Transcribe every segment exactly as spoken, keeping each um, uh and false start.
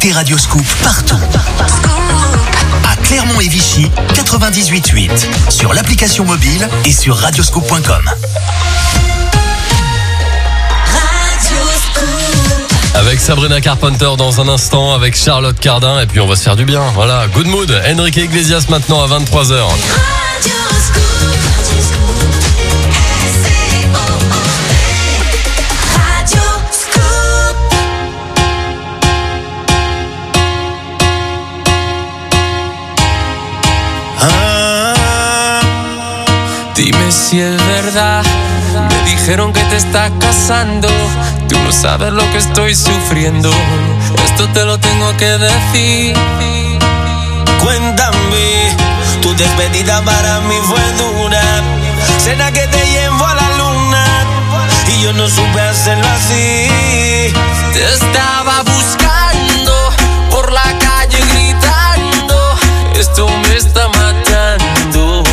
écoutez Radio Scoop partout. À Clermont et Vichy, quatre-vingt-dix-huit virgule huit. Sur l'application mobile et sur radioscoop point com. Avec Sabrina Carpenter dans un instant, avec Charlotte Cardin, et puis on va se faire du bien. Voilà, Good Mood, Enrique Iglesias maintenant à vingt-trois heures. Dime si es verdad, me dijeron que te estás casando. Tú no sabes lo que estoy sufriendo, esto te lo tengo que decir. Cuéntame, tu despedida para mí fue dura. Cena que te llevo a la luna y yo no supe hacerlo así. Te estaba buscando por la calle gritando, esto me está matando.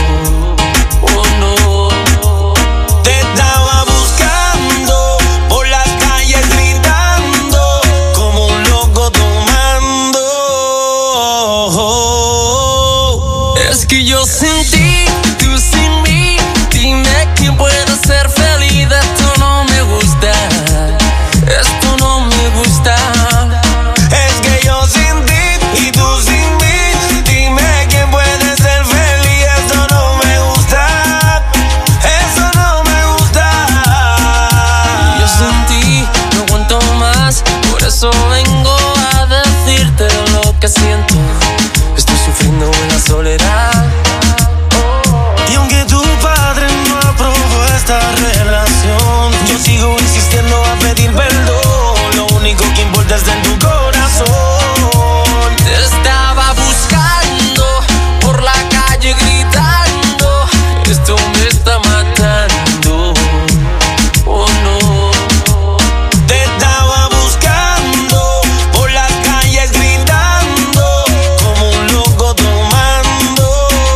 Que yo sin ti, tú sin mí. Dime quién puede ser feliz. Esto no me gusta, esto no me gusta. Es que yo sin ti y tú sin mí. Dime quién puede ser feliz. Esto no me gusta, eso no me gusta. Yo sin ti no aguanto más, por eso vengo a decirte lo que siento. Estoy sufriendo en la soledad. Y aunque tu padre no aprobó esta relación, yo sigo insistiendo a pedir perdón. Lo único que importa es en tu corazón. Te estaba buscando por la calle gritando, esto me está matando. Oh no. Te estaba buscando por las calles gritando, como un loco tomando.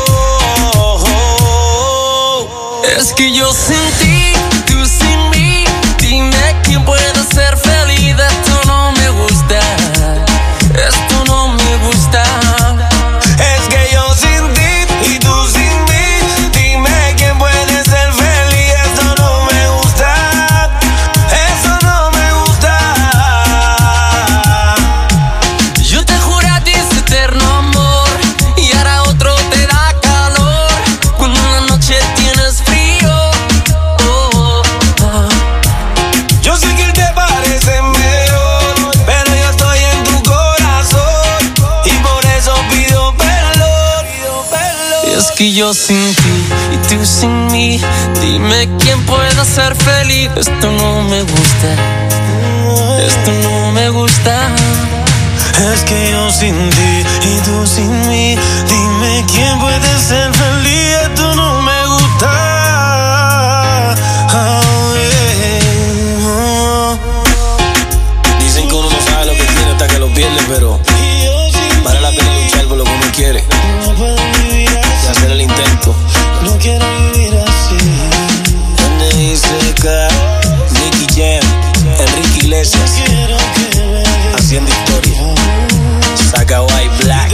Es que yo sin ti, tú sin mí. Dime quién puede ser feliz. Esto no me gusta, esto no me gusta. Es que yo sin ti y tú sin mí. Dime quién puede ser feliz. Esto no me gusta, eso no me gusta. Yo te juro a ti ese eterno amor y ahora otro te da calor cuando en la noche tienes frío. Oh, oh, oh. Yo sé que te parece mejor, pero yo estoy en tu corazón y por eso pido perdón. Es que yo sin ti y tú sin mí. Dime quién pueda ser feliz. Esto no me gusta, esto no me gusta. Es que yo sin ti y tú sin mí. Dime quién puede ser feliz. Esto no me gusta. Oh, yeah. Dicen que uno no sabe lo que tiene hasta que lo pierde, pero vale la pena luchar por lo que uno quiere y hacer el intento. No quiero vivir así. N I C K, Nicky Jam, Enrique Iglesias, haciendo historia. Saca White Black.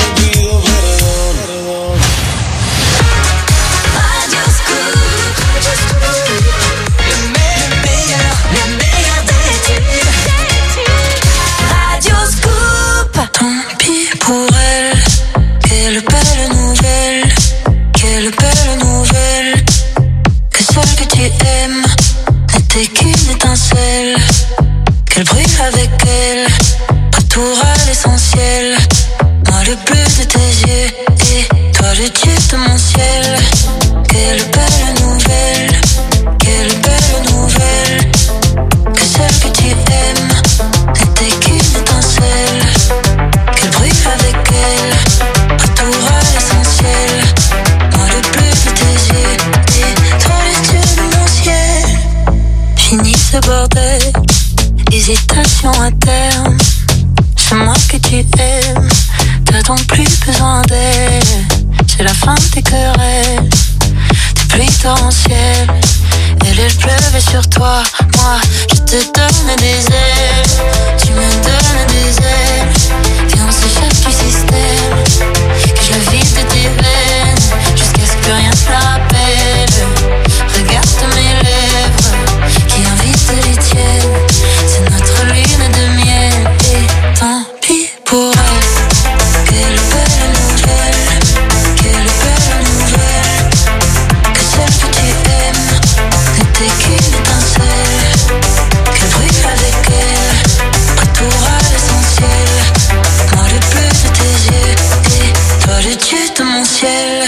Tant pis pour elle, quelle belle nouvelle, quelle belle nouvelle, que celle que tu aimes n'était qu'une étincelle, qu'elle brille avec elle, retour à l'essentiel, moi le bleu de tes yeux et toi le dieu de mon ciel, quelle belle nouvelle, quelle belle nouvelle, que celle que tu aimes n'était qu'une étincelle, qu'elle brille avec elle, retour à l'essentiel, moi le bleu de tes yeux et toi le dieu de mon ciel. Fini ce bordel, hésitation à terme, c'est moi que tu aimes, t'as donc plus besoin d'elle, c'est la fin des querelles, des pluies torrentielles, elle elle pleuvait sur toi, moi je te donne des ailes, tu me donnes des ailes, s'échappe du système, que je le vide de tes veines, jusqu'à ce que plus rien ne rappelle. Regarde mes lèvres, qui invitent les tiennes, c'est notre lune de miel. Et tant pis pour elle, quelle belle nouvelle, quelle belle nouvelle, que celle que tu aimes n'était qu'une étincelle, qu'elle brûle avec elle, retour à l'essentiel. Moi le bleu de tes yeux, et toi le dieu de mon ciel.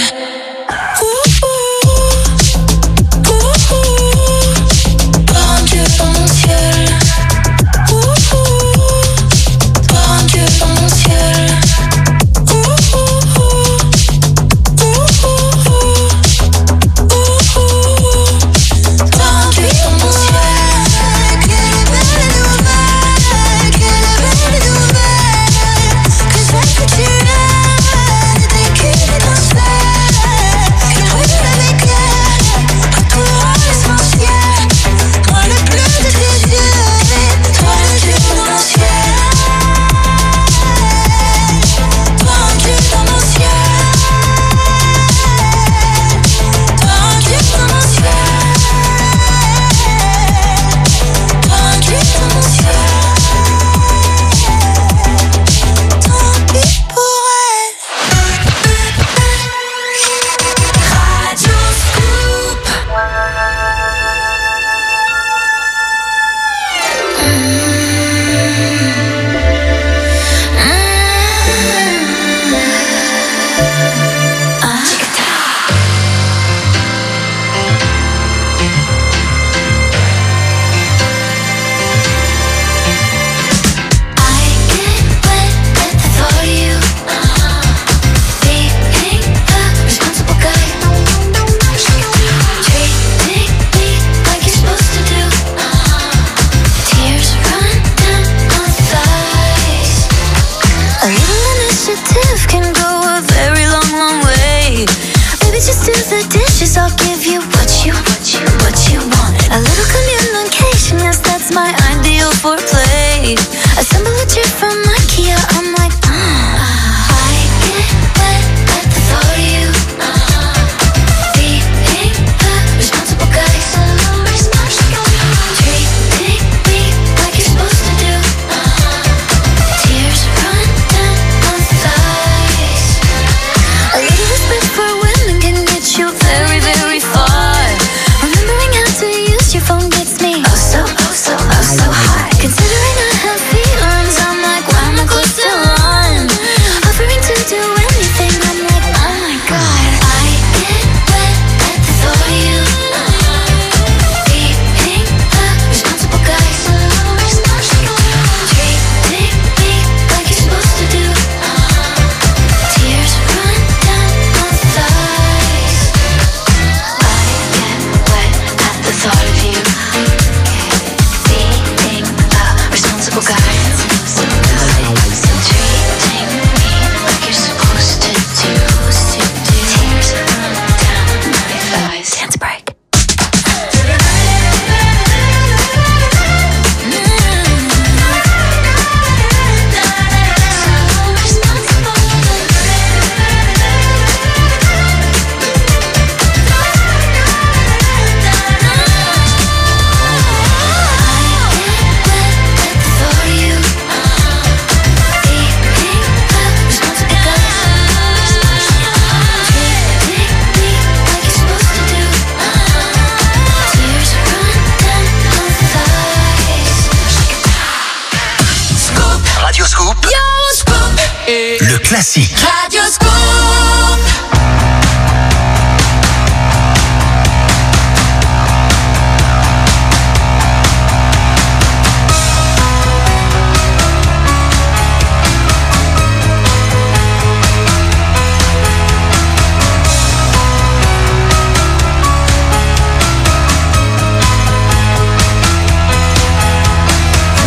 Le classique. Radio Scoop.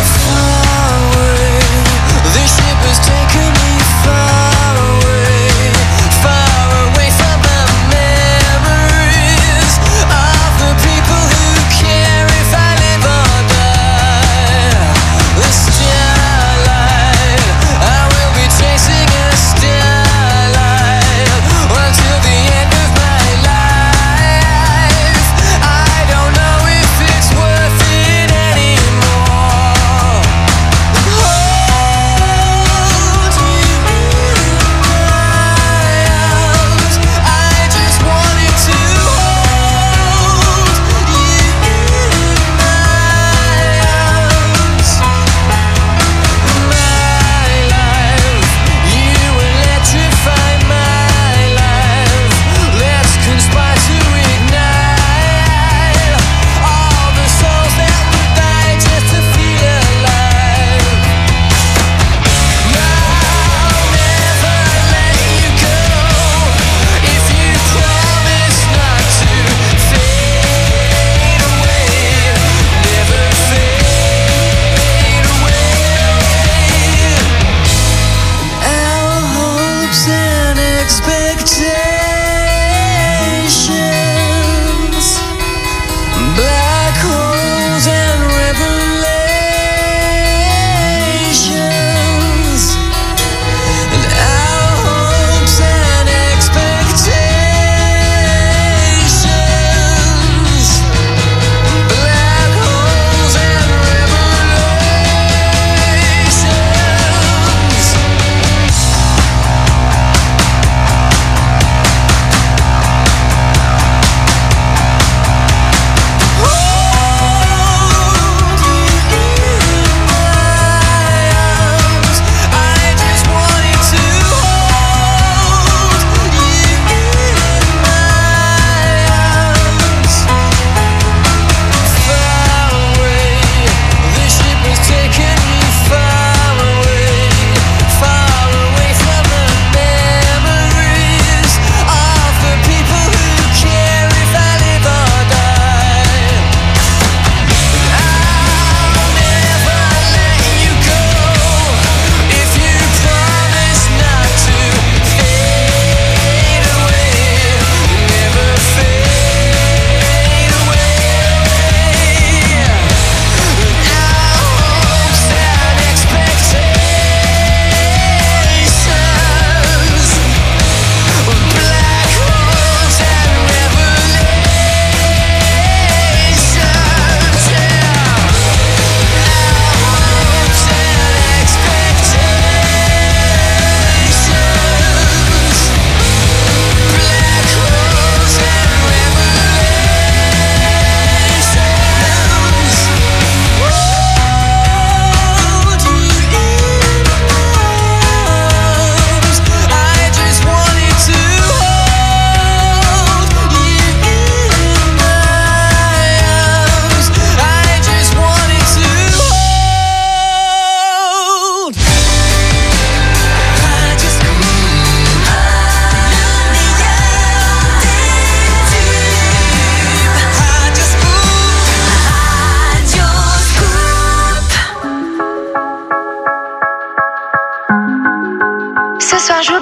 This ship has taken me far away.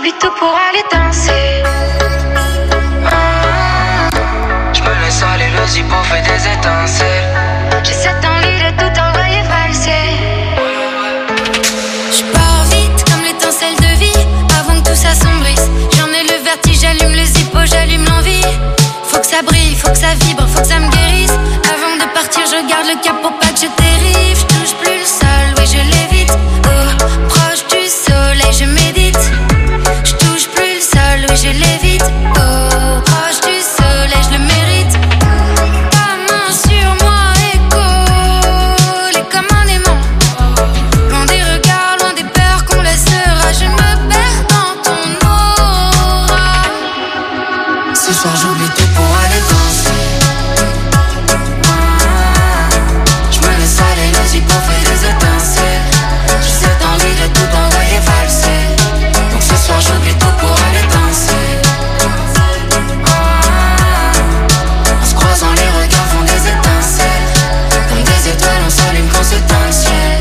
j'oublie tout pour aller danser. Je me laisse aller, le zippo fait des étincelles. J'ai cette envie de tout envoyer valser. Je pars vite comme l'étincelle de vie, avant que tout s'assombrisse. J'en ai le vertige, j'allume le zippo, j'allume l'envie. Faut que ça brille, faut que ça vibre, faut que ça me guérisse. Avant de partir, je garde le cap pour pas que je dérive. Je touche plus le sol, oui je l'évite. Oh, proche du soleil, je médite. Je touche plus le sol, oui je l'évite. Oh, proche du soleil, je le mérite. Ta main sur moi et collée comme un aimant. Loin des regards, loin des peurs qu'on laissera. Je me perds dans ton aura. Ce soir j'oublie tout pour aller danser. Je me laisse aller, le zippo fait des étincelles. J'ai cette envie de tout envoyer valser. Donc ce soir j'oublie tout pour aller danser. En se croisant les regards font des étincelles. Comme des étoiles on s'allume quand c'est dans le ciel.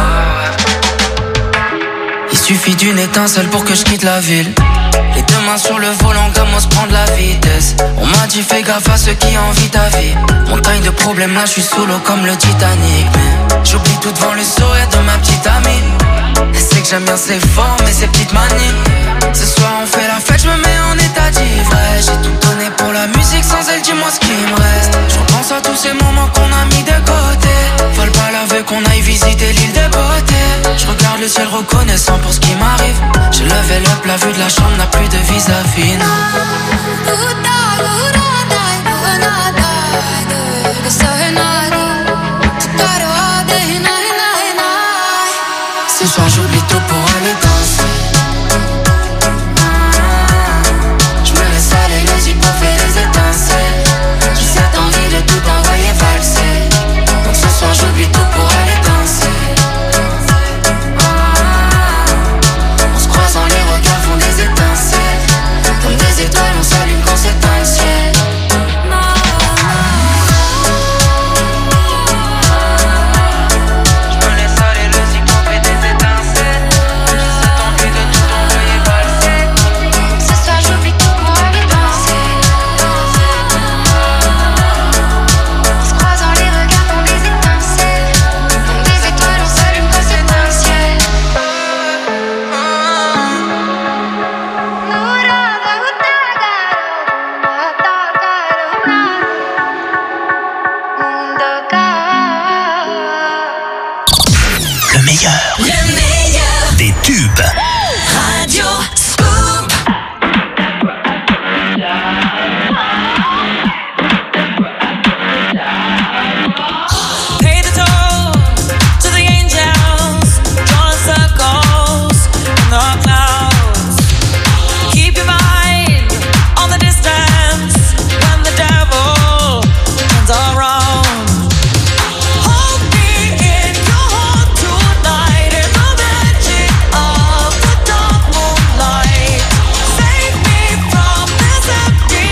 Il suffit d'une étincelle pour que je quitte la ville. Les deux mains sur le volant comme on se prend de la vitesse. On m'a dit fais gaffe à ceux qui envient ta vie. Montagne de problèmes là je suis sous l'eau comme le Titanic. Mais j'oublie tout devant le sourire de ma petite amie. Elle sait que j'aime bien ses formes et ses petites manies. Ce soir on fait la fête, je me mets en état d'ivresse. J'ai tout donné pour la musique, sans elle dis-moi ce qui me reste. Je repense à tous ces moments qu'on a mis de côté. Fallait pas laver qu'on aille visiter l'île de beauté. Je regarde le ciel reconnaissant pour ce qui m'arrive. J'ai levé up, la vue de la chambre n'a plus de vis-à-vis. Ce soir j'oublie tout pour aller danser. Je me laisse aller, le zippo fait des étincelles. J'ai cette envie de tout envoyer valser. Donc ce soir j'oublie tout pour aller danser. En se croisant les regards font des étincelles. Comme des étoiles on s'allume quand c'est dans le ciel. Je me laisse aller, le zippo fait des étincelles. J'ai cette envie de tout envoyer valser. Ce soir j'oublie tout pour aller danser. En se croisant les regards font des étincelles. Comme des étoiles on s'allume quand c'est dans le ciel. Le meilleur. Le meilleur Des tubes. Radio Scoop. Pay the toll to the angels, drawing circles in the clouds. Keep your mind on the distance when the devil turns around. Hold me in your heart tonight in the magic of the dark moonlight. Save me from this empty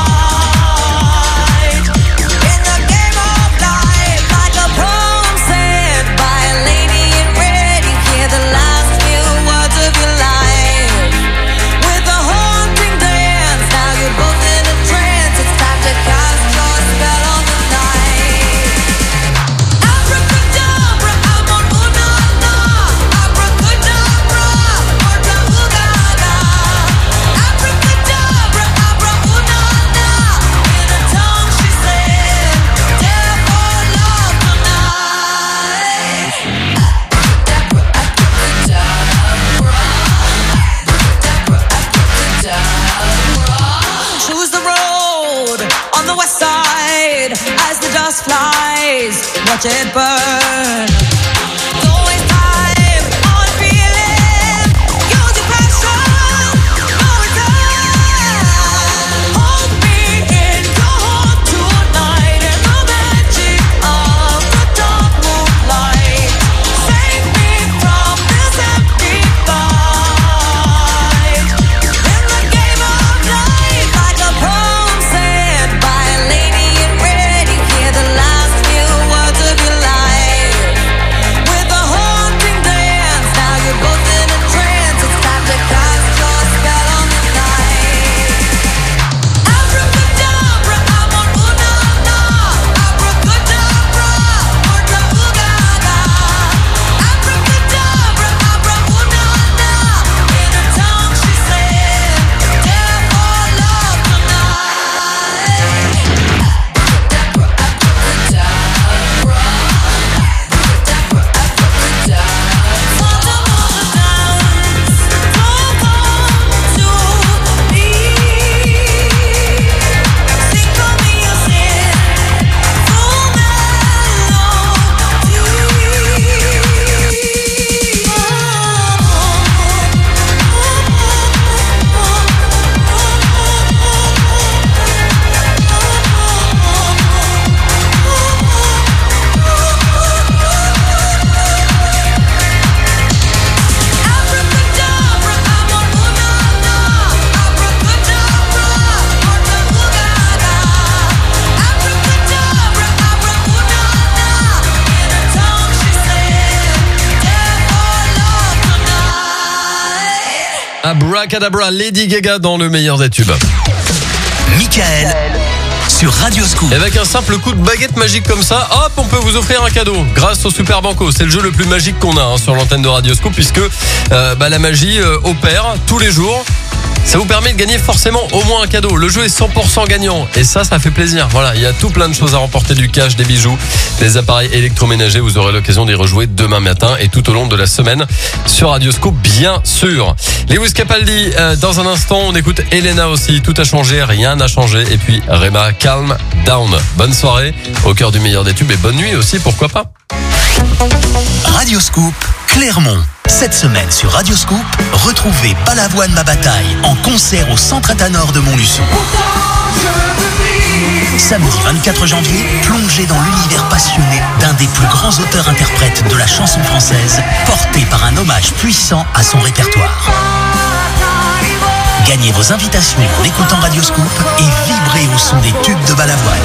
fight. In the game of life, like a poem said by a lady in red, you hear the last few words of your life. With a haunting dance, now you're both in a trance. It's time to cast your spell on the night. Abracadabra, amor, una, na. Abracadabra, orta, ugada. Abracadabra, abra, una, na. In a tongue she said, dare for love tonight. Choose the road on the west side as the dust flies. Watch it burn. Don't waste time on feeling. Use your passion. No return. Hold me in your heart tonight in the magic of the dark moonlight. Save me from this empty fight. In the game of life, like a poem said by a lady in red, you hear the last few words of your life. Abracadabra, Lady Gaga dans le meilleur des tubes. Michael sur Radio Scoop. Avec un simple coup de baguette magique comme ça, hop, on peut vous offrir un cadeau grâce au Super Banco. C'est le jeu le plus magique qu'on a hein, sur l'antenne de Radio Scoop puisque euh, bah, la magie euh, opère tous les jours. Ça vous permet de gagner forcément au moins un cadeau. Le jeu est cent pour cent gagnant et ça, ça fait plaisir. Voilà, il y a tout plein de choses à remporter, du cash, des bijoux, des appareils électroménagers. Vous aurez l'occasion d'y rejouer demain matin et tout au long de la semaine sur Radio Scoop, bien sûr. Lewis Capaldi, euh, dans un instant, on écoute Elena aussi. Tout a changé, rien n'a changé. Et puis Rema, Calm Down. Bonne soirée au cœur du meilleur des tubes et bonne nuit aussi, pourquoi pas. Radio Scoop, Clermont. Cette semaine sur Radio Scoop, retrouvez Balavoine ma bataille en concert au Centre Athanor de Montluçon. Samedi vingt-quatre janvier, plongez dans l'univers passionné d'un des plus grands auteurs-interprètes de la chanson française, porté par un hommage puissant à son répertoire. Gagnez vos invitations en écoutant Radio Scoop et vibrez au son des tubes de Balavoine.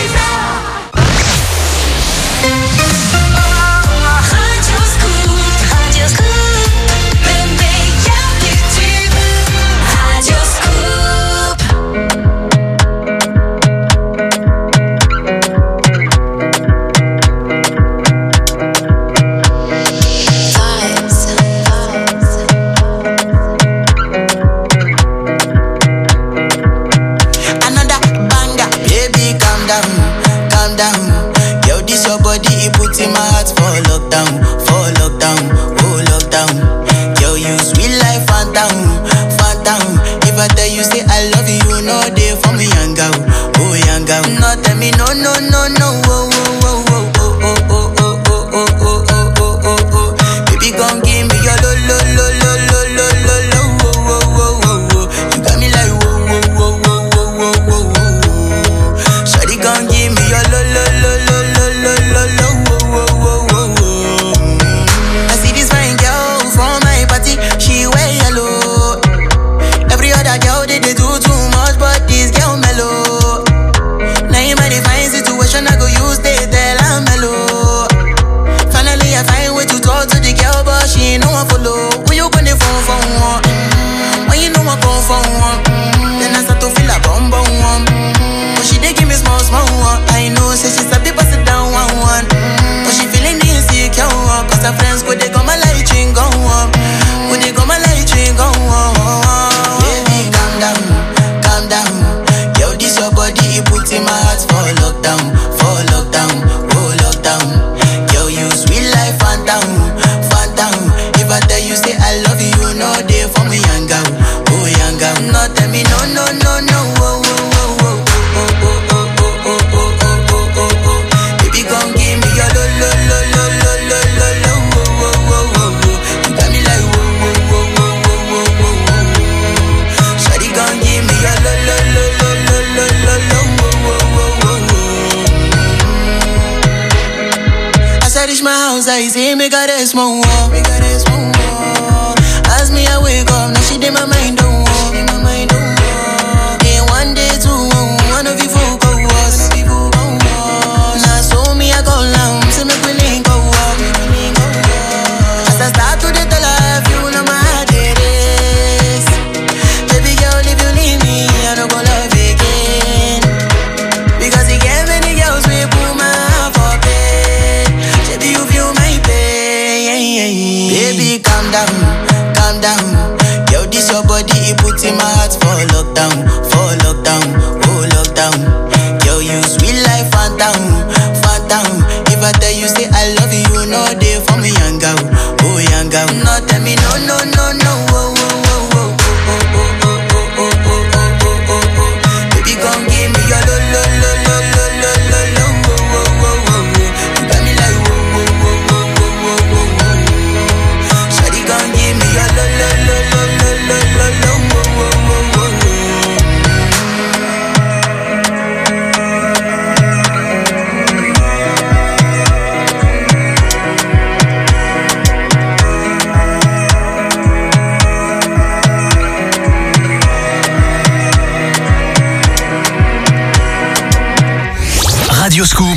Radio Scoop,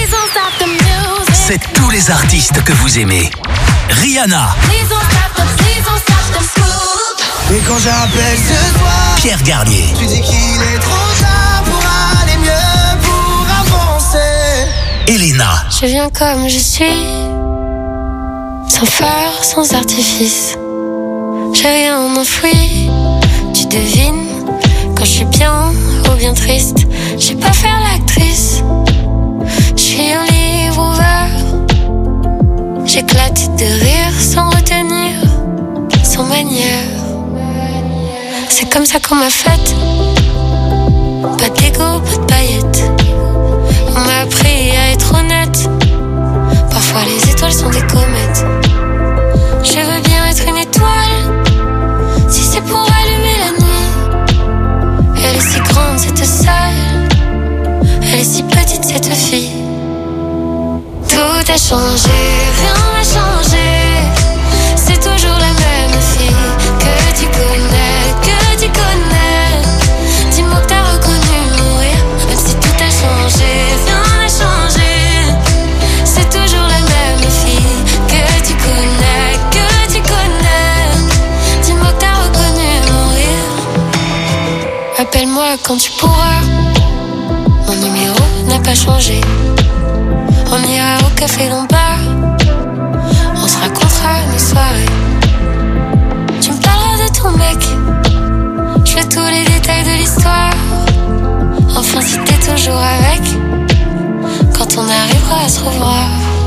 c'est tous les artistes que vous aimez. Rihanna, Mais quand j'appelle ce soir, Pierre Garnier. Tu dis qu'il est trop tard pour aller mieux, pour avancer. Elena. Je viens comme je suis, sans phare, sans artifice. J'ai rien enfoui, tu devines quand je suis bien ou bien triste. J'ai pas faire l'actrice, je suis un livre ouvert. J'éclate de rire sans retenir, sans manière. C'est comme ça qu'on m'a faite. Pas d'ego, pas de paillettes. On m'a appris à être honnête. Parfois les étoiles sont des comètes. Je veux bien être une étoile, si c'est pour allumer la nuit. Elle est si grande cette salle, elle est si petite cette fille. Tout a changé, rien n'a changé. C'est toujours la même fille que tu connais, que tu connais. Dis-moi que t'as reconnu mourir, même si tout a changé, rien n'a changé. C'est toujours la même fille que tu connais, que tu connais. Dis-moi que t'as reconnu mourir. Appelle-moi quand tu pourras. Mon numéro n'a pas changé. On ira au café Lombard. On se racontera nos soirées. Tu me parleras de ton mec. Je veux tous les détails de l'histoire. Enfin si t'es toujours avec, quand on arrivera à se revoir.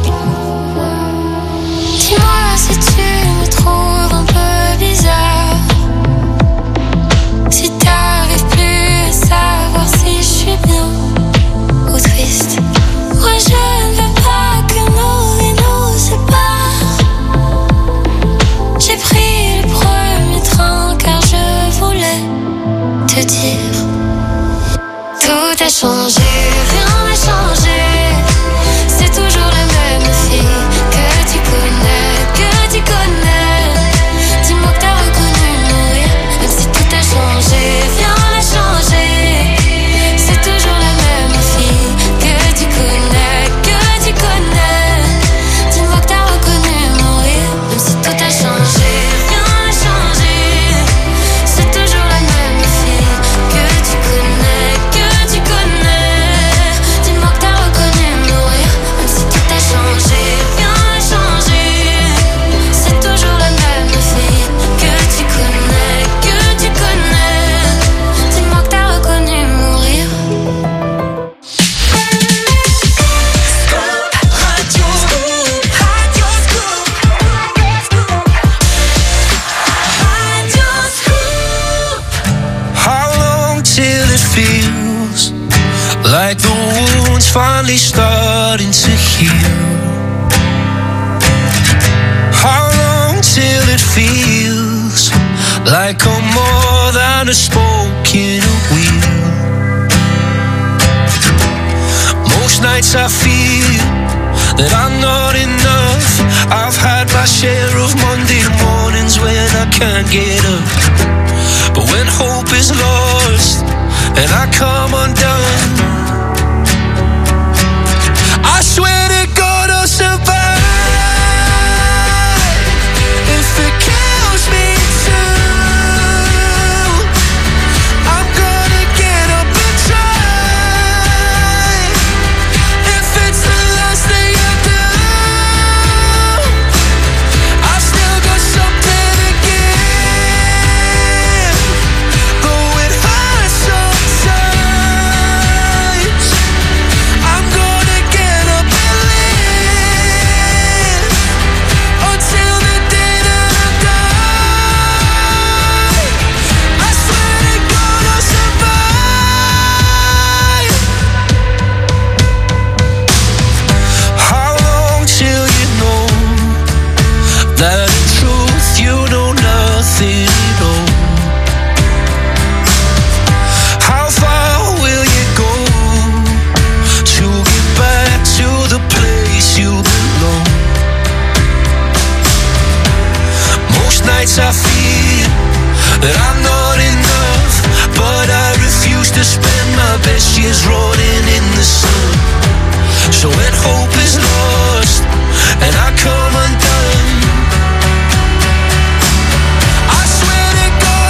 Dis-moi si tu me trouves un peu bizarre, si t'arrives plus à savoir si je suis bien ou triste. Moi je ne veux pas que nos vies nous séparent. J'ai pris le premier train car je voulais te dire. Tout a changé, rien n'a changé. C'est toujours la même fille que tu connais, que tu connais. Dis-moi que t'as reconnu mourir, même si tout a changé, rien n'a changé. C'est toujours la même fille que tu connais, que tu connais. Dis-moi que t'as reconnu mourir, même si tout a changé, rien n'a changé. C'est toujours la même fille que tu connais, que tu connais. Dis-moi que t'as reconnu mourir, même si tout a changé, rien n'a changé. C'est toujours la même fille que tu connais, que tu connais. Dis-moi que t'as reconnu mourir. How long till it feels like the wound's finally starting to heal? How long till it feels like I'm more than a spoke in a wheel? Most nights I feel that I'm not enough. I've had my share of Monday mornings when I can't get up. But when hope is lost and I come undone, I swear to God I'll survive. If it kills me too, I'm gonna get up and try. If it's the last thing I do, I've still got something to give. Though it hurts sometimes, I'm gonna get up and live until the day that I die. I swear to God I'll survive. How long till you know that in truth you know nothing at all? How far will you go to get back to the place you belong? Most nights I feel that I'm not enough, but I refuse to spend my best years rotting in the sun. So when hope is lost and I come undone, I swear to God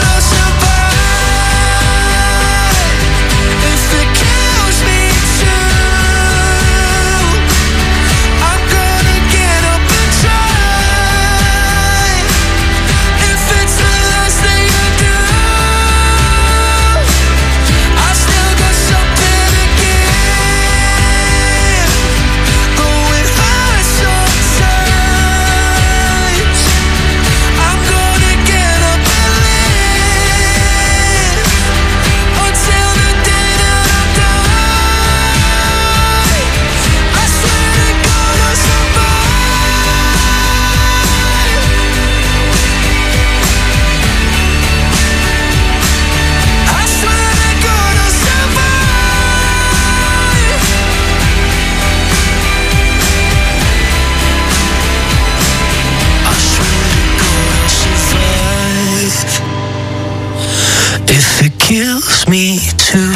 to.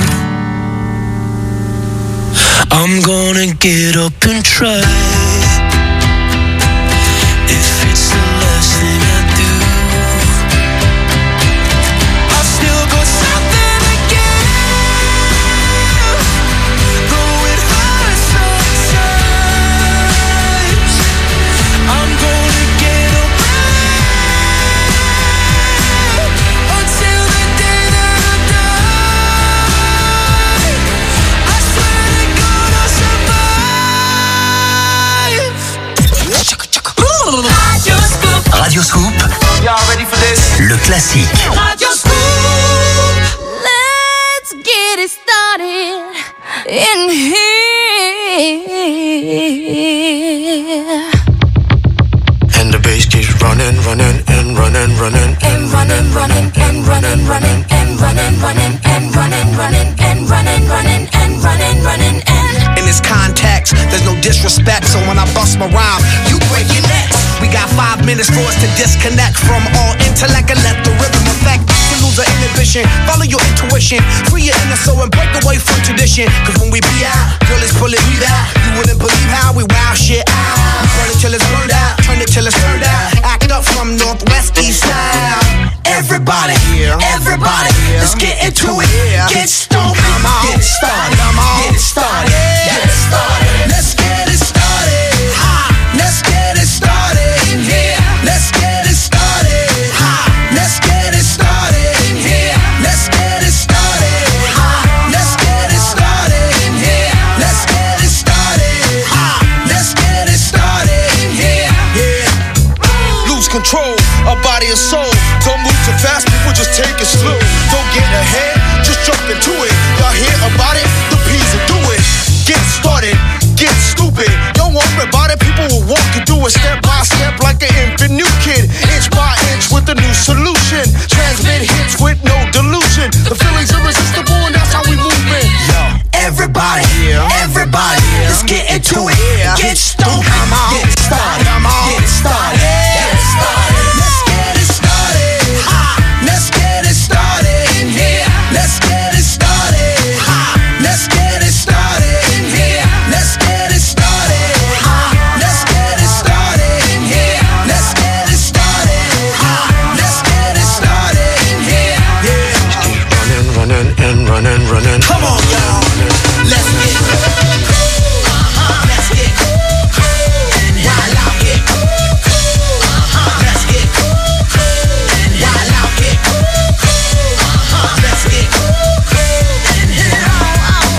I'm gonna get up and try. If it's the last thing I do, I've still got something to give. Though it hurts sometimes, I'm gonna get around until the day that I die. I swear to God I'll survive. Radio Scoop. Radio Scoop, Y'all ready for this? le classique. Radio Scoop. Let's get it started in here. And the bass keeps running, running, and running, running, And running, running, and running, running, and running, running, and running, running, and running, running, and running, running, and. In this context, there's no disrespect, so when I bust my rhyme, you break your necks. We got five minutes for us to disconnect from all intellect and let the rhythm affect. To lose our inhibition, follow your intuition, free your inner soul and break away from tradition. Cause when we be out, girl, it's pulling me out. You wouldn't believe how we wow shit out. We burn it till it's burned out, turn it till it's turned out. Act up from northwest, east side. Everybody, everybody, let's get into it. Get stoked, get it started, get it started, get it started. Let's get it started. Ha! Let's get it started in here. Let's get it started. Ha! Let's get it started in here. Let's get it started. Ha! Let's get it started in here. Let's get it started. Ha! Let's get it started in here. Yeah. Lose control of body and soul. Don't move too fast, people just take it slow. Don't get ahead, just jump into it. Y'all hear about it? The P's will do it. Get started, get stupid. Don't worry about it, people will walk you through it step by step like an infant new kid. Inch by inch with a new solution. Transmit hits with no delusion. The feeling's irresistible and that's how we move it. Yo, everybody, everybody, let's get into it. Get stoked, get it started, get it started, get it started. Let's get it started. Ha! Let's get it started in here. Let's get it started. Ha! Let's get it started in here. Let's get it started. Ha! Let's get it started in here. Let's get it started. Ha! Let's get it started in here. Yeah. running, running, and running, running. Come on, y'all. Let's get cool. Uh-huh. Let's get cool. And while I get cool. Uh-huh. Let's get cool. And while I get cool. Uh-huh. Let's get cool. And hit it all.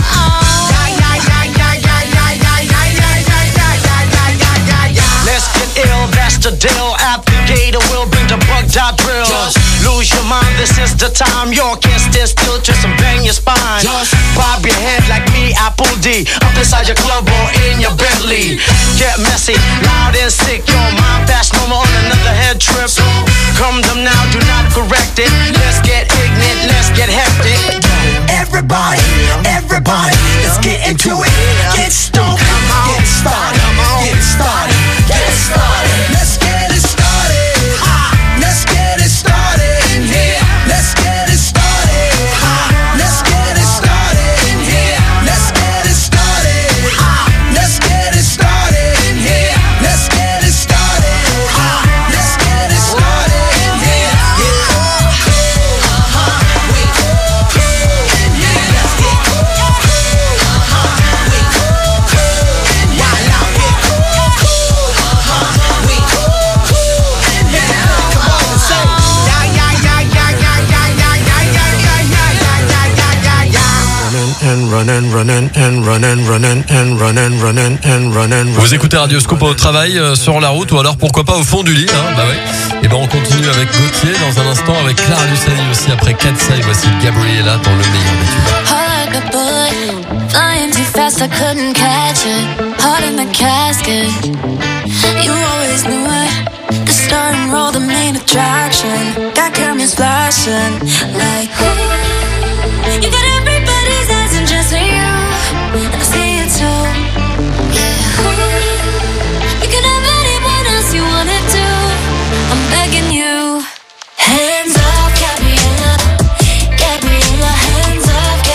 Let's get ill, that's the deal. At the gate, we'll bring the bug dot drill. Just lose your mind, this is the time. You can't stand still, twist and bang your spine. Just bob your head like me, Apple D. Up inside your club or in your Bentley. Get messy, loud and sick. Your mind fast, no more on another head trip. So come them now, do not correct it. Let's get ignorant, let's get hectic. Everybody, everybody, let's get into it. Get stoked, get it started, get it started, get it started. Let's get it started. Ha! Let's get it started in here. Let's get it started. Ha! Let's get it started in here. Let's get it started. Ha! Let's get it started in here. Let's get it started. Ha! Let's get it started in here. Yeah. Uh-huh. We cool in here. Let's get cool. Uh-huh. We cool in here. While I get cool. Uh-huh. We cool in here. Come on and say, yeah, yeah, yeah, yeah, yeah, yeah, yeah, yeah, yeah, yeah, yeah, yeah, yeah, yeah. And running, running, and running, running, and running, running, and running. Vous écoutez Radio Scoop au travail, euh, sur la route ou alors pourquoi pas au fond du lit, hein, bah ouais. Et ben on continue avec Gauthier dans un instant, avec Clara Luciani aussi après Katsa, et voici Gabriella dans le meilleur des tubes. Heart like a bullet, flying too fast, I couldn't catch it. Heart in the casket, you always knew it. The star and roll, the main attraction. Got cameras flashing like, ooh. You got everybody's eyes and just for you. I see it too, yeah. Ooh. You can have anyone else you wanna do. I'm begging you. Hands up, Gabriella, Gabriella, hands up.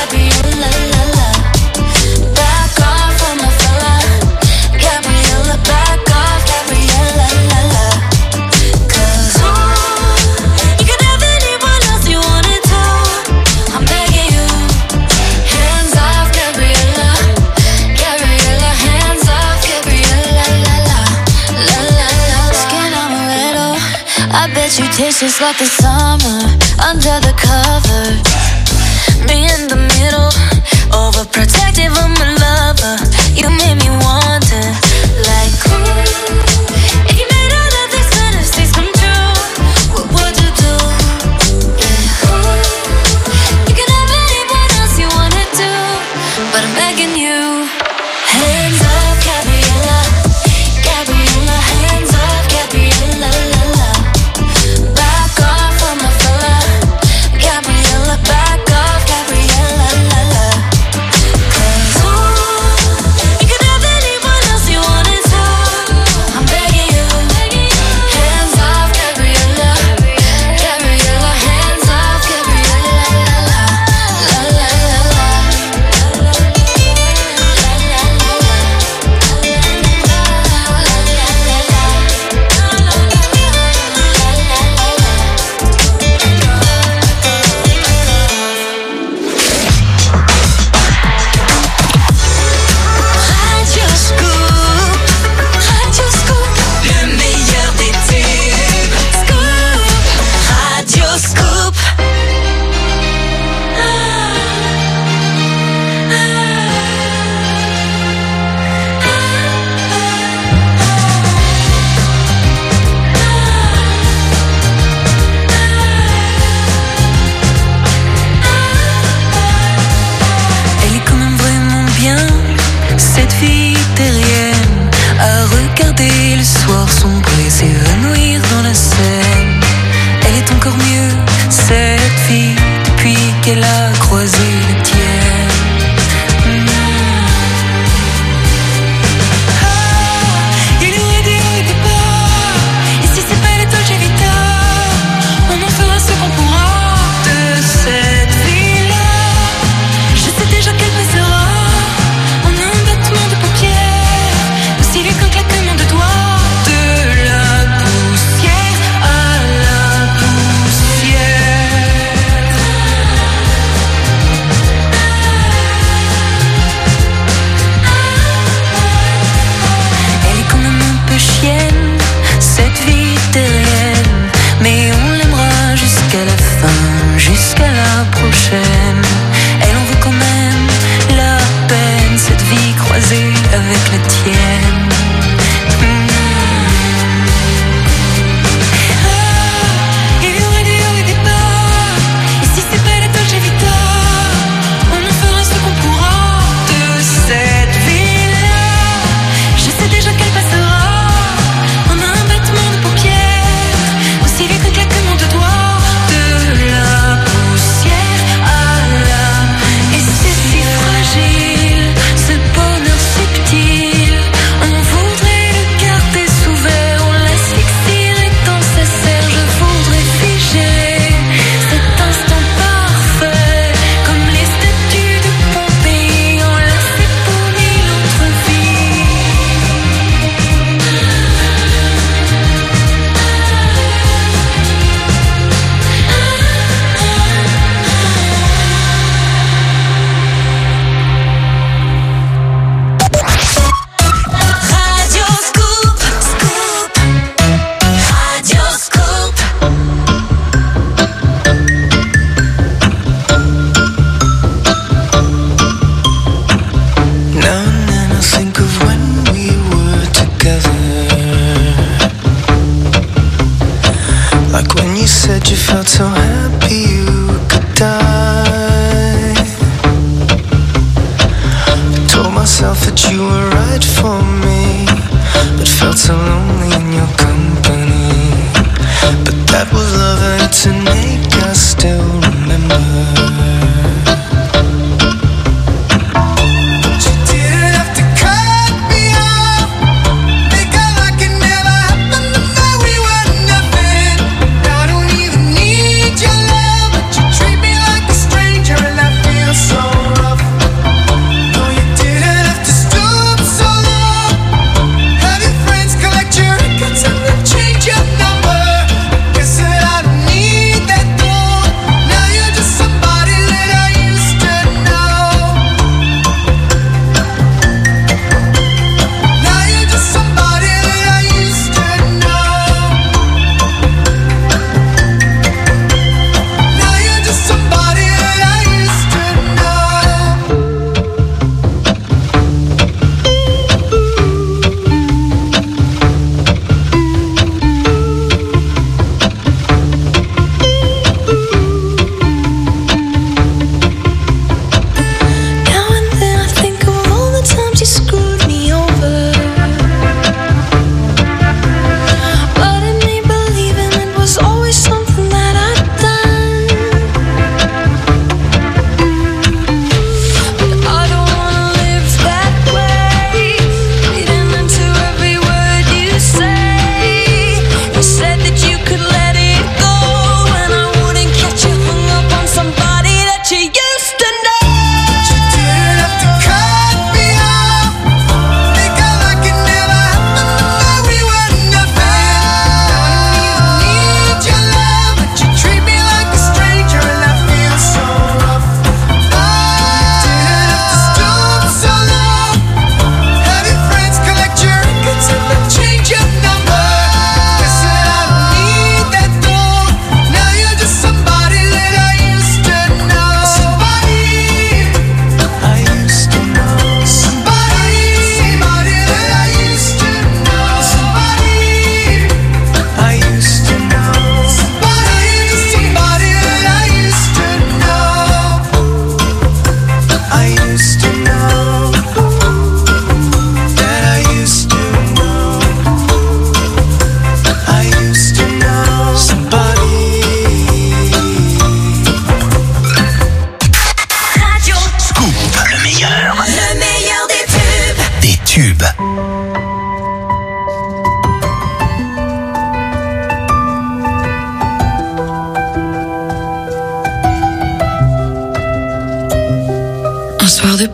I bet you taste just like the summer under the covers. Me in the middle, overprotective of my lover. You made me wonder, like, ooh, if you made all of these fantasies come true, what would you do? Yeah, ooh, you can have anyone else you wanna do, but I'm begging you. Hands off, Gabriella, Gabriella, hands off, Gabriella, la la. Back off from my fella, Gabriella, back off, Gabriella, la la. 'Cause ooh, you can have anyone else you wanted to. I'm begging you. Hands off, Gabriella, Gabriella, hands off, Gabriella, la la, la la la la. Radio Scoop, Radio Scoop, le meilleur des tubes. Scoop, Radio Scoop. Elle est quand même vraiment bien, cette fille terrienne, à regarder le soir sombrer, s'évanouir dans la Seine. Elle est encore mieux, cette fille, depuis qu'elle a croisé le tienne. Mm. Ah, il y aurait des hauts et des bas, et si c'est pas la Dolce Vita, on en fera ce qu'on pourra de cette vie-là. Je sais déjà qu'elle passera en un battement de paupières, aussi vite qu'un claquement de doigts. De la poussière à la poussière. Elle est quand même un peu chienne, cette vie terrienne, mais on l'aimera jusqu'à la fin, jusqu'à la prochaine. Elle en veut quand même la peine, cette vie croisée avec la tienne. Mm. Ah, il y aurait des hauts et des bas, et si c'est pas la Dolce Vita, on en fera ce qu'on pourra de cette vie-là. Je sais déjà qu'elle passera en un battement de paupières, aussi vite qu'un claquement de doigts. De la poussière à la. Et c'est si fragile, ce bonheur subtil. On voudrait le garder sous verre, on l'asphyxierait dans sa serre. Je voudrais figer cet instant parfait, comme les statues de Pompéi, enlacées pour mille autres vies. Radio Scoop, Scoop, Radio Scoop. Now and then I think of when we were together, like when you said you felt so happy you could die. I told myself that you were right for me, but felt so lonely in your company. But that was love and to make us still remember. You didn't have to cut me off, make it like it never happened, and that we were nothing. I don't even need your love, but you treat me like a stranger, and that feels so rough. No, you didn't have to stoop so low, have your friends collect your records and then change your number. Guess that I don't need that though.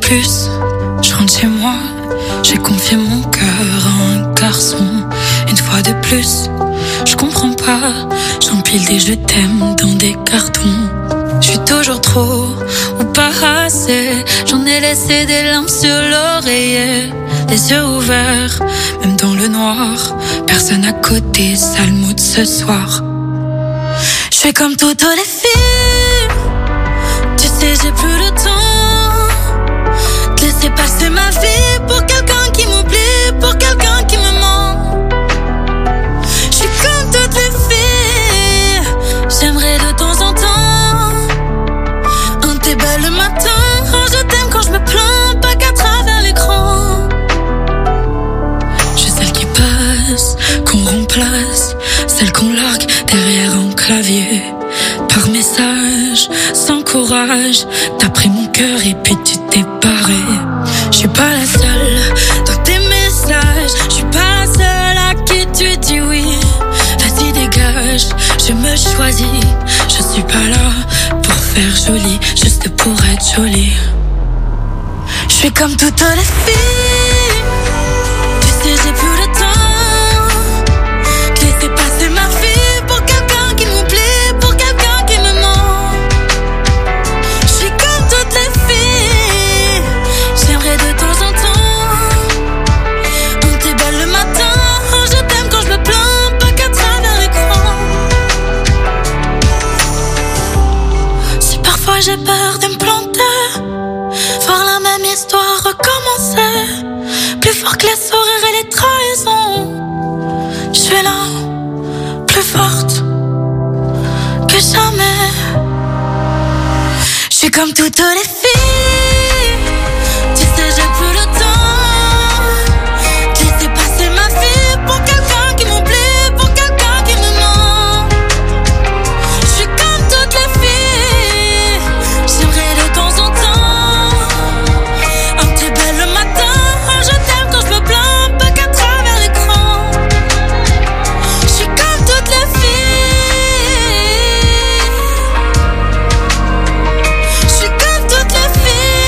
plus, je rentre chez moi. J'ai confié mon cœur à un garçon. Une fois de plus, je comprends pas. J'empile des je t'aime dans des cartons. Je suis toujours trop ou pas assez. J'en ai laissé des larmes sur l'oreiller. Les yeux ouverts, même dans le noir. Personne à côté, sale mood ce soir. Je fais comme toutes les filles. Tu sais, j'ai plus le temps de laisser passer ma vie pour quelqu'un qui m'oublie, pour quelqu'un qui me ment. Je suis comme toutes les filles. J'aimerais de temps en temps un thé belle le matin. Oh, je t'aime quand je me plains, pas qu'à travers l'écran. Je suis celle qui passe, qu'on remplace, celle qu'on largue derrière un clavier. Par message, sans courage, t'as pris mon cœur et puis tu t'es barré. Je suis pas la seule dans tes messages, je suis pas la seule à qui tu dis oui. Vas-y dégage, je me choisis. Je suis pas là pour faire joli, juste pour être jolie. Je suis comme toutes les filles. Tu sais j'ai plus le temps de laisser passer ma vie pour quelqu'un qui m'oublie, pour quelqu'un qui me ment. Je suis comme toutes les filles. J'aimerais de temps en temps un thé belle le matin. Oh, je t'aime quand je me plains, pas qu'à travers l'écran. Si parfois j'ai peur de me planter, voir la même histoire recommencer, plus fort que les sourires et les trahisons. Je suis là, plus forte que jamais. Je suis comme toutes les filles. Tu sais j'ai plus le temps de laisser passer ma vie pour quelqu'un qui m'oublie, pour quelqu'un qui me ment. Je suis comme toutes les filles. J'aimerais de temps en temps un petit bel le matin. Oh, je t'aime quand je me plains, pas qu'à travers l'écran. Je suis comme toutes les filles. Je suis comme toutes les filles.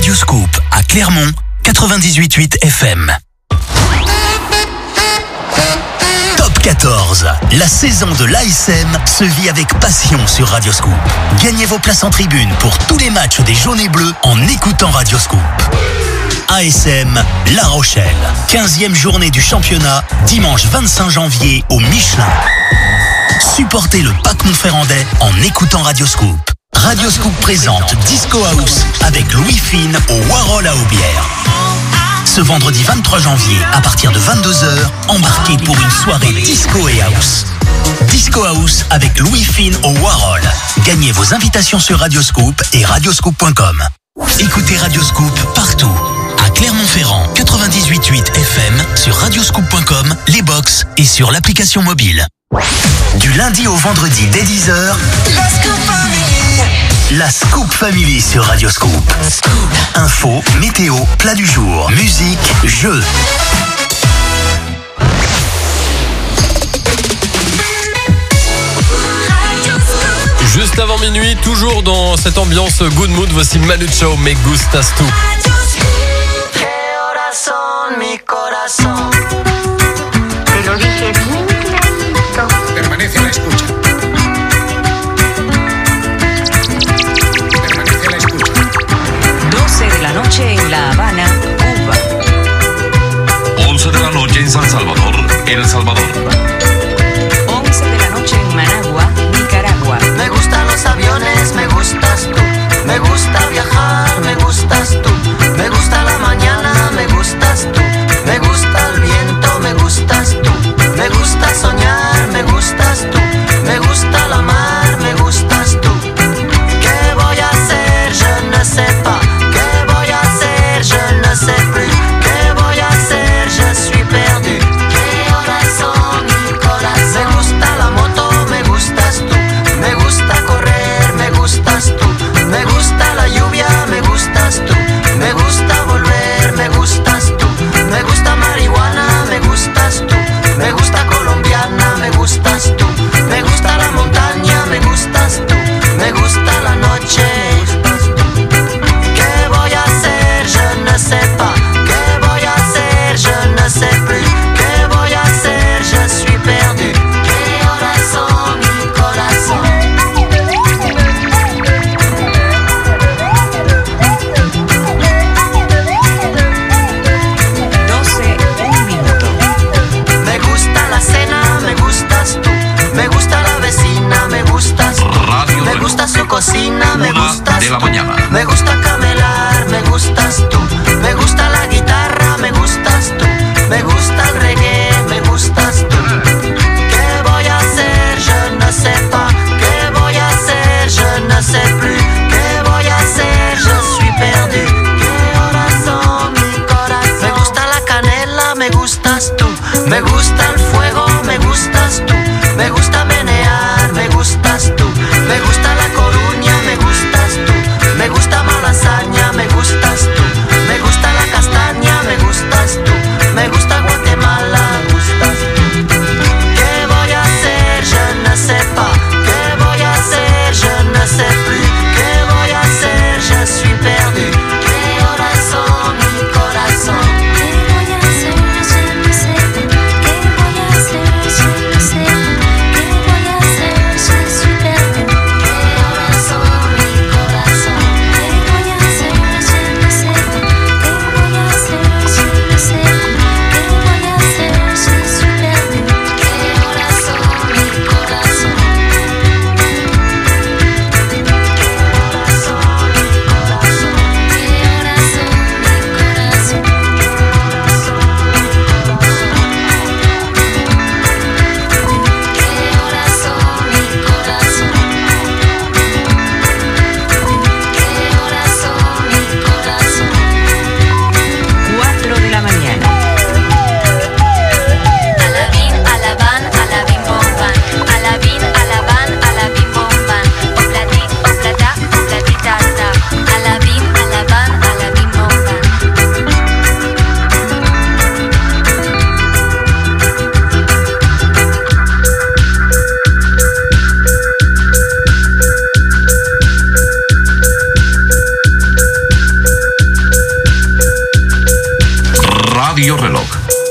Radioscoop à Clermont, quatre-vingt-dix-huit virgule huit F M. Top quatorze. La saison de l'A S M se vit avec passion sur Radioscoop. Gagnez vos places en tribune pour tous les matchs des jaunes et bleus en écoutant Radioscoop. A S M La Rochelle. quinzième journée du championnat, dimanche vingt-cinq janvier au Michelin. Supportez le Pac Montferrandais en écoutant Radioscoop. Radioscoop présente Disco House avec Louis Fine au Warhol à Aubière. Ce vendredi vingt-trois janvier, à partir de vingt-deux heures, embarquez pour une soirée disco et house. Disco House avec Louis Fine au Warhol. Gagnez vos invitations sur Radioscoop et radioscoop point com. Écoutez Radioscoop partout. À Clermont-Ferrand, quatre-vingt-dix-huit virgule huit F M, sur radioscoop point com, les box et sur l'application mobile. Du lundi au vendredi dès dix heures, la Scoop Family. La Scoop Family sur Radioscoop. Info, météo, plat du jour, musique, jeux. Juste avant minuit, toujours dans cette ambiance good mood, voici Manu Chao, Me Gustas Tu. Mi corazón. Te lo dije bien clarito. Permanece a la escucha. Permanece a la escucha. doce de la noche en La Habana, Cuba. once de la noche en San Salvador, El Salvador. once de la noche en Managua, Nicaragua. Me gustan los aviones, me gustas tú. Me gusta viajar, me gustas tú. Me gusta la mañana, me gustas tú. Me gusta el viento, me gustas tú. Me gusta soñar, me gustas tú. Me gusta la mar, me gustas tú. ¿Qué voy a hacer? Je ne sais pas. ¿Qué voy a hacer? Je ne sais plus. ¿Qué voy a hacer? Je suis perdu. ¿Qué horas son? Mi corazón. Me gusta la moto, me gustas tú. Me gusta correr, me gustas tú. Me gusta la lluvia, me gustas tú. Me gusta volver, me gustas tú. Me gusta marihuana, me gustas tú. Me gusta colombiana, me gustas tú. Me gusta la montaña, me gustas tú. Me gusta la noche. ¿Qué voy a hacer? Je ne sais pas. ¿Qué voy a hacer? Je ne sais plus. ¿Qué voy a hacer? Je suis perdu. ¿Qué horas son? Mi corazón. Me gusta la cena, me gustas tú. Me gusta la vecina, me gustas tú. Radio Me gusta su cocina, me Una gustas de la tú. mañana. Me gusta camelar, me gustas tú. Me gusta la guitarra, me gustas tú. Me gusta el reggae, me gustas tú. ¿Qué voy a hacer? Je ne sais pas. ¿Qué voy a hacer? Je ne sais plus. ¿Qué voy a hacer? Je suis perdu. ¿Qué horas son? Mi corazón. Me gusta la canela, me gustas tú. Me gusta el fuego, me gustas tú. Me gusta menear, me gustas tú. Me gusta la Coruña, me gustas tú. Me gusta Malasaña, me gustas tú. Me gusta la castaña, me gustas tú. Me gusta Guatemala, me gustas tú. ¿Qué voy a hacer? Je ne sais pas. ¿Qué voy a hacer? Je ne sais plus. ¿Qué voy a hacer? Je suis perdu. ¿Qué horas son? Mi corazón. ¿Qué voy a hacer? Je ne sais pas. Radio Reloj.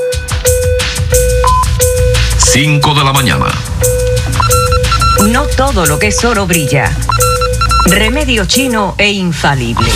cinco de la mañana. No todo lo que es oro brilla. Remedio chino e infalible.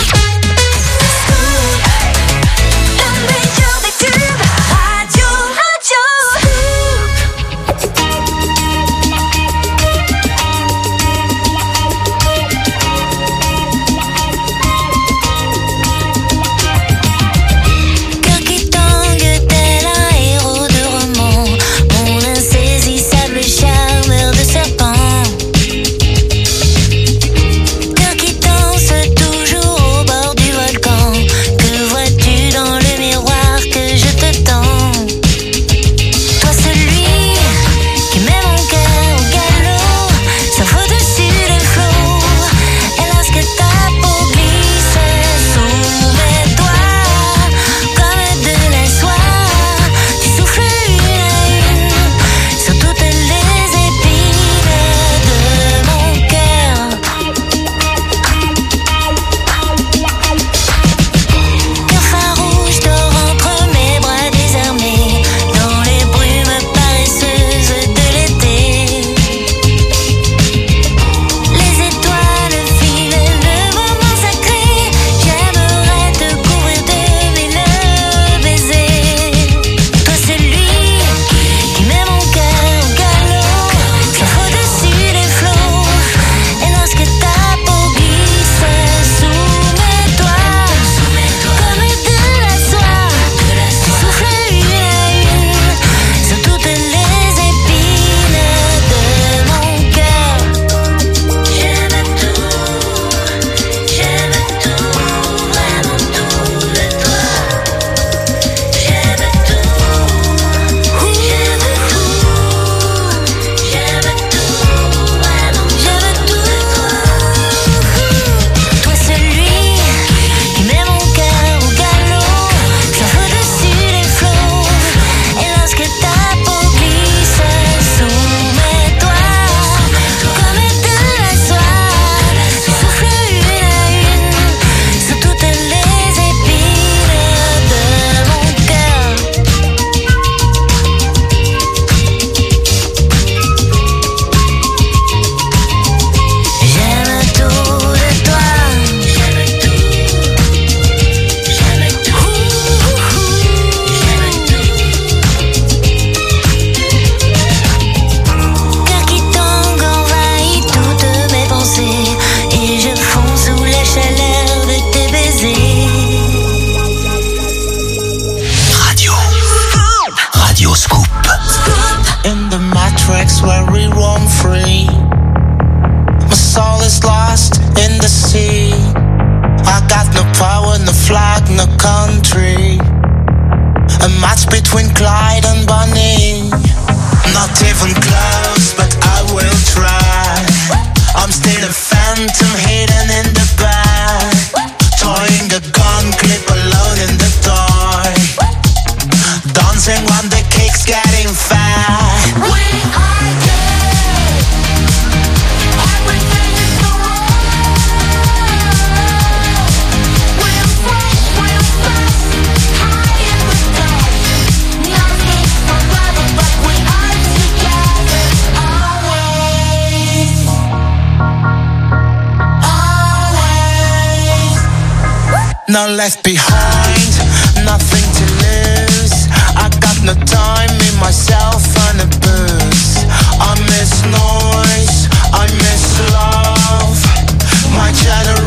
Now left behind, nothing to lose. I got no time, me, myself and a booze. I miss noise, I miss love. My generation